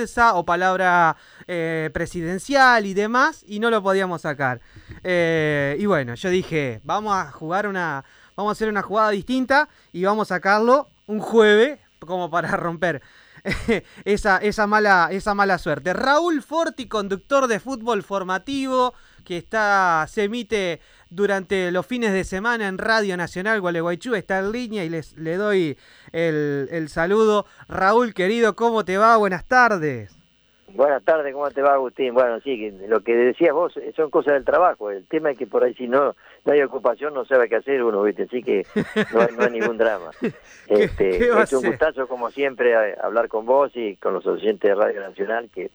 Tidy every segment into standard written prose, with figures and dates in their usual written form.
falsa o palabra presidencial y demás, y no lo podíamos sacar. Y bueno, yo dije, vamos a hacer una jugada distinta y vamos a sacarlo un jueves como para romper esa mala suerte. Raúl Forti, conductor de fútbol formativo, que se emite durante los fines de semana en Radio Nacional Gualeguaychú, está en línea y le doy el saludo. Raúl, querido, ¿cómo te va? Buenas tardes. Buenas tardes, ¿cómo te va, Agustín? Bueno, sí, lo que decías vos son cosas del trabajo. El tema es que por ahí si no hay ocupación no sabe qué hacer uno, ¿viste? Así que no hay ningún drama. ¿Qué va a Es un ser? gustazo, como siempre, hablar con vos y con los oyentes de Radio Nacional, que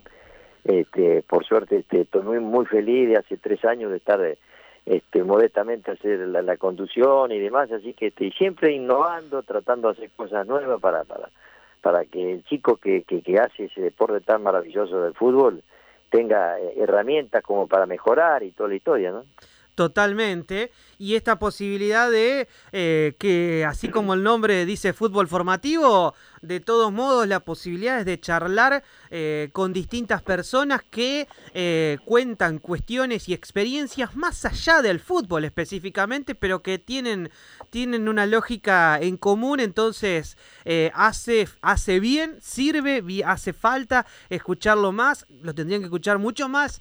por suerte estoy muy feliz de hace 3 años de estar modestamente hacer la conducción y demás, así que siempre innovando, tratando de hacer cosas nuevas para que el chico que hace ese deporte tan maravilloso del fútbol tenga herramientas como para mejorar y toda la historia, ¿no? Totalmente, y esta posibilidad de que, así como el nombre dice fútbol formativo, de todos modos la posibilidad es de charlar con distintas personas que cuentan cuestiones y experiencias más allá del fútbol específicamente, pero que tienen una lógica en común. Entonces hace bien, sirve, hace falta escucharlo más, lo tendrían que escuchar mucho más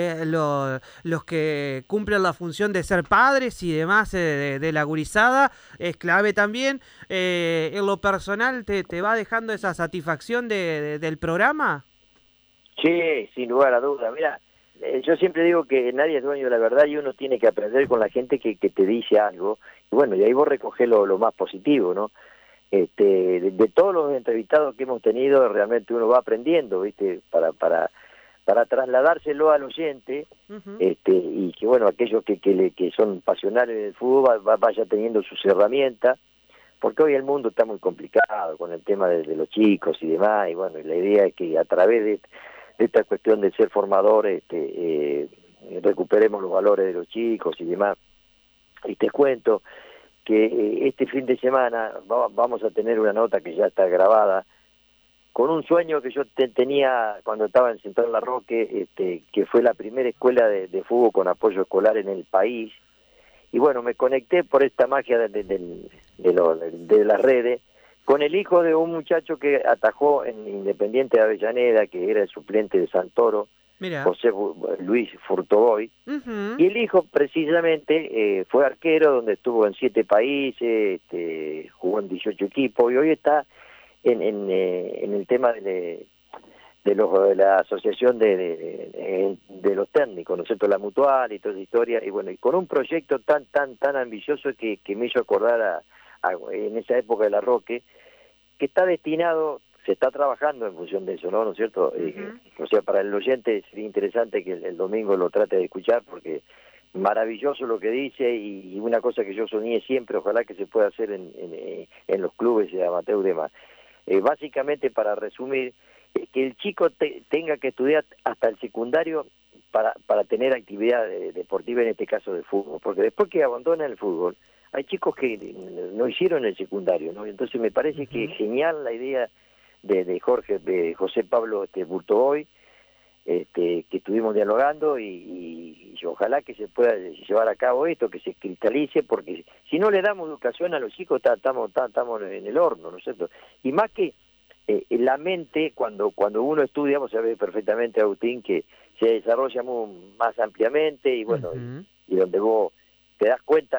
los que cumplen la función de ser padres y demás de la gurizada. Es clave también. En lo personal, ¿te va dejando esa satisfacción del programa? Sí, sin lugar a dudas. Mira, yo siempre digo que nadie es dueño de la verdad y uno tiene que aprender con la gente que te dice algo. Y bueno, y ahí vos recogés lo más positivo, ¿no? De todos los entrevistados que hemos tenido, realmente uno va aprendiendo, ¿viste? Para trasladárselo al oyente, Uh-huh. y que bueno, aquellos que son pasionales del fútbol vaya teniendo sus herramientas, porque hoy el mundo está muy complicado con el tema de los chicos y demás, y bueno, y la idea es que a través de esta cuestión de ser formadores recuperemos los valores de los chicos y demás. Y te cuento que este fin de semana vamos a tener una nota que ya está grabada, con un sueño que yo tenía cuando estaba en Central La Roque, que fue la primera escuela de fútbol con apoyo escolar en el país. Y bueno, me conecté por esta magia de las redes con el hijo de un muchacho que atajó en Independiente de Avellaneda, que era el suplente de Santoro, Mira. José Luis Furtoboy. Uh-huh. Y el hijo precisamente fue arquero, donde estuvo en 7 países, jugó en 18 equipos, y hoy está en el tema de la asociación de los técnicos, ¿no es cierto?, la mutual y toda esa historia, y bueno, y con un proyecto tan ambicioso que me hizo acordar en esa época de La Roque, que está destinado, se está trabajando en función de eso, ¿no es cierto? Uh-huh. O sea, para el oyente sería interesante que el domingo lo trate de escuchar, porque maravilloso lo que dice, y una cosa que yo soñé siempre, ojalá que se pueda hacer en los clubes de amateur y demás. Básicamente, para resumir, que el chico tenga que estudiar hasta el secundario para tener actividad deportiva, en este caso de fútbol, porque después que abandona el fútbol, hay chicos que no hicieron el secundario, ¿no? Entonces me parece Uh-huh. que genial la idea de José Pablo Burtoboy, que estuvimos dialogando, y ojalá que se pueda llevar a cabo esto, que se cristalice, porque si no le damos educación a los chicos estamos en el horno, ¿no es cierto? Y más que la mente, cuando uno estudia, vos sabés perfectamente, Agustín, que se desarrolla más ampliamente, y bueno, Uh-huh. y donde vos te das cuenta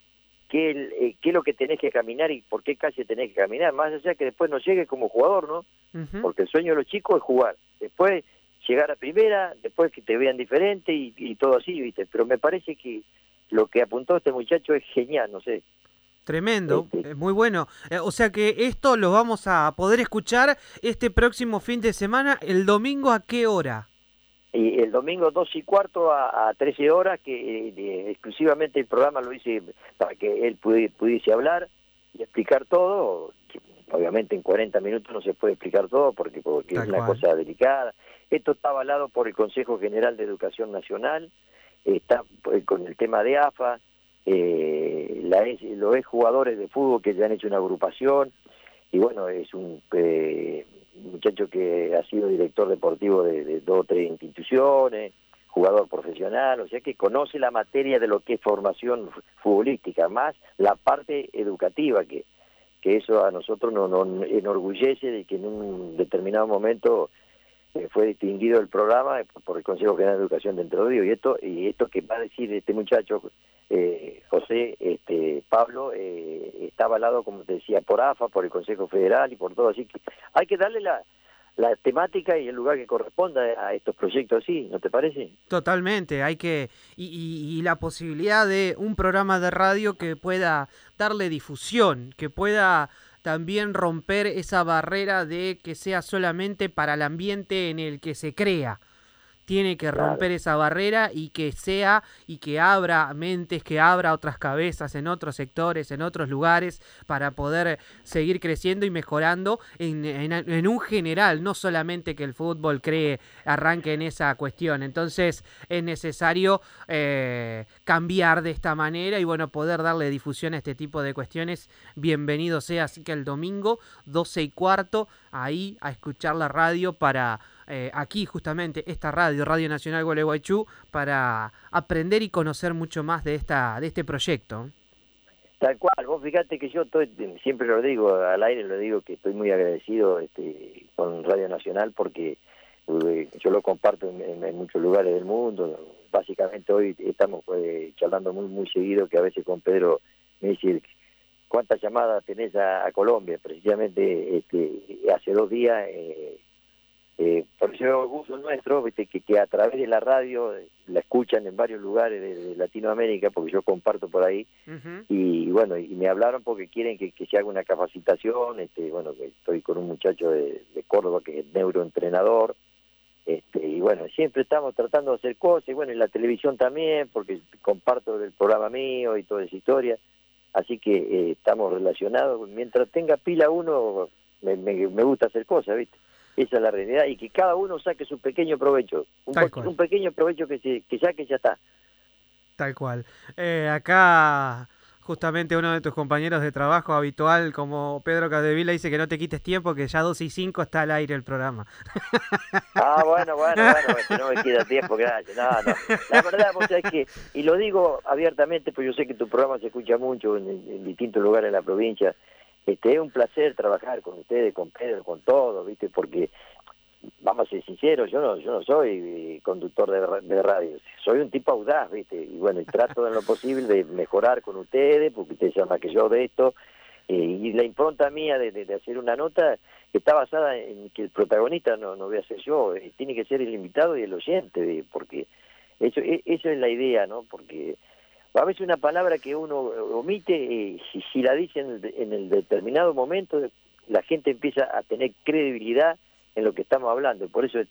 qué es lo que tenés que caminar y por qué calle tenés que caminar, más allá que después no llegues como jugador, ¿no? Uh-huh. Porque el sueño de los chicos es jugar, después llegar a primera, después que te vean diferente y todo así, ¿viste? Pero me parece que lo que apuntó este muchacho es genial, no sé. Tremendo, muy bueno. O sea que esto lo vamos a poder escuchar este próximo fin de semana, el domingo, ¿a qué hora? Y el domingo 2:15 a 13 horas, que exclusivamente el programa lo hice para que él pudiese hablar y explicar todo, que obviamente en 40 minutos no se puede explicar todo porque es Tal una cual. cosa delicada. Esto está avalado por el Consejo General de Educación Nacional, está con el tema de AFA, los exjugadores de fútbol que ya han hecho una agrupación, y bueno, es un muchacho que ha sido director deportivo de 2 o 3 instituciones, jugador profesional, o sea que conoce la materia de lo que es formación futbolística, más la parte educativa, que eso a nosotros nos enorgullece de que en un determinado momento fue distinguido el programa por el Consejo General de Educación de Entre Ríos, y esto que va a decir este muchacho, José, Pablo, está avalado, como te decía, por AFA, por el Consejo Federal y por todo, así que hay que darle la temática y el lugar que corresponda a estos proyectos así, ¿no te parece? Totalmente, hay que, y la posibilidad de un programa de radio que pueda darle difusión, que pueda también romper esa barrera de que sea solamente para el ambiente en el que se crea. Tiene que romper Claro. esa barrera y que sea y que abra mentes, que abra otras cabezas en otros sectores, en otros lugares, para poder seguir creciendo y mejorando en un general, no solamente que el fútbol arranque en esa cuestión. Entonces es necesario cambiar de esta manera y bueno, poder darle difusión a este tipo de cuestiones. Bienvenido sea, así que el domingo 12:15 ahí a escuchar la radio para aquí justamente esta Radio Nacional Gualeguaychú, para aprender y conocer mucho más de este proyecto. Tal cual, vos fíjate que yo siempre lo digo, al aire lo digo, que estoy muy agradecido con Radio Nacional porque yo lo comparto en muchos lugares del mundo. Básicamente hoy estamos charlando muy seguido, que a veces con Pedro me dice, ¿cuántas llamadas tenés a Colombia? Precisamente hace 2 días... por eso es orgullo nuestro, ¿viste? Que a través de la radio la escuchan en varios lugares de Latinoamérica, porque yo comparto por ahí, y bueno, y me hablaron porque quieren que se haga una capacitación, bueno, que estoy con un muchacho de Córdoba que es neuroentrenador, y bueno, siempre estamos tratando de hacer cosas, y bueno, en la televisión también, porque comparto el programa mío y toda esa historia, así que estamos relacionados. Mientras tenga pila uno, me gusta hacer cosas, ¿viste? Esa es la realidad, y que cada uno saque su pequeño provecho, un pequeño provecho que saque y ya está. Tal cual. Acá justamente uno de tus compañeros de trabajo habitual, como Pedro Cadevila, dice que no te quites tiempo, que ya 12:05 está al aire el programa. Ah, bueno, que no me queda tiempo, gracias. No. La verdad, vos sabés que, y lo digo abiertamente, pues yo sé que tu programa se escucha mucho en distintos lugares de la provincia. Es un placer trabajar con ustedes, con Pedro, con todos, ¿viste? Porque, vamos a ser sinceros, yo no soy conductor de radio, soy un tipo audaz, ¿viste? Y bueno, y trato en lo posible de mejorar con ustedes, porque ustedes saben más que yo de esto, y la impronta mía de hacer una nota que está basada en que el protagonista no voy a ser yo, tiene que ser el invitado y el oyente, porque eso es la idea, ¿no? Porque a veces una palabra que uno omite, si la dice en el determinado momento, la gente empieza a tener credibilidad en lo que estamos hablando. Por eso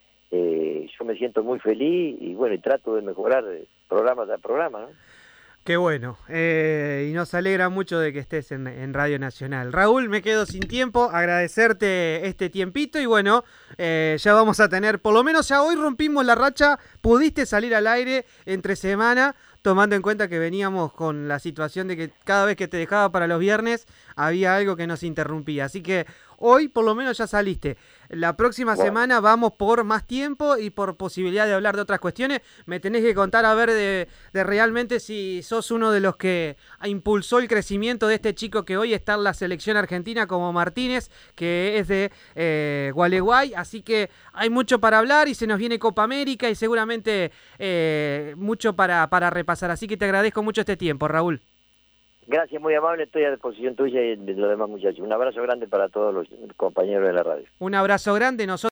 yo me siento muy feliz y bueno, y trato de mejorar programa tras programa, ¿no? Qué bueno, y nos alegra mucho de que estés en Radio Nacional. Raúl, me quedo sin tiempo, agradecerte este tiempito y bueno, ya vamos a tener, por lo menos ya hoy rompimos la racha, pudiste salir al aire entre semana, tomando en cuenta que veníamos con la situación de que cada vez que te dejaba para los viernes había algo que nos interrumpía, así que hoy por lo menos ya saliste. La próxima semana vamos por más tiempo y por posibilidad de hablar de otras cuestiones. Me tenés que contar a ver de realmente si sos uno de los que impulsó el crecimiento de este chico que hoy está en la selección argentina como Martínez, que es de Gualeguay. Así que hay mucho para hablar y se nos viene Copa América y seguramente mucho para repasar. Así que te agradezco mucho este tiempo, Raúl. Gracias, muy amable, estoy a disposición tuya y de los demás muchachos. Un abrazo grande para todos los compañeros de la radio. Un abrazo grande. Nosotros